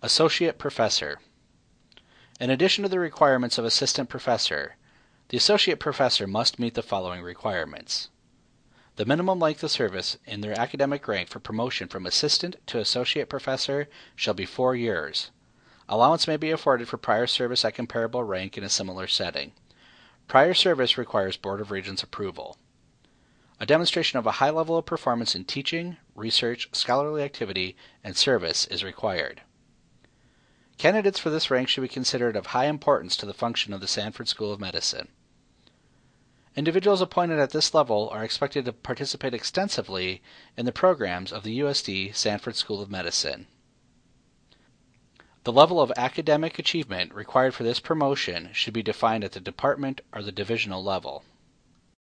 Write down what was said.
Associate Professor. In addition to the requirements of assistant professor, the associate professor must meet the following requirements. The minimum length of service in their academic rank for promotion from assistant to associate professor shall be 4 years. Allowance may be afforded for prior service at comparable rank in a similar setting. Prior service requires Board of Regents approval. A demonstration of a high level of performance in teaching, research, scholarly activity, and service is required. Candidates for this rank should be considered of high importance to the function of the Sanford School of Medicine. Individuals appointed at this level are expected to participate extensively in the programs of the USD Sanford School of Medicine. The level of academic achievement required for this promotion should be defined at the department or the divisional level.